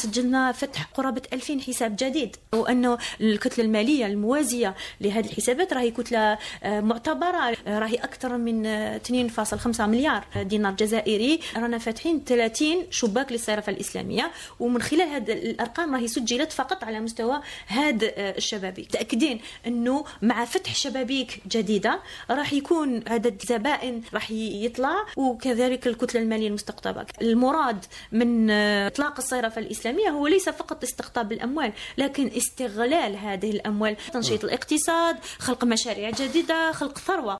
سجلنا فتح قرابة 2000 حساب جديد، وأنه الكتلة المالية الموازية لهذه الحسابات راهي كتلة معتبرة، راهي أكثر من 2.5 مليار دينار جزائري. رانا فاتحين 30 شباك للصرافة الإسلامية، ومن خلال هذه الأرقام راهي سجلت فقط على مستوى هذا الشبابيك. تأكدين أنه مع فتح شبابيك جديدة راح يكون عدد زبائن راح يطلع، وكذلك الكتلة المالية المستقطبة. المراد من إطلاق الصرافة الإسلامية هو ليس فقط استقطاب الأموال، لكن استغلال هذه الأموال، تنشيط الاقتصاد، خلق مشاريع جديدة، خلق ثروة.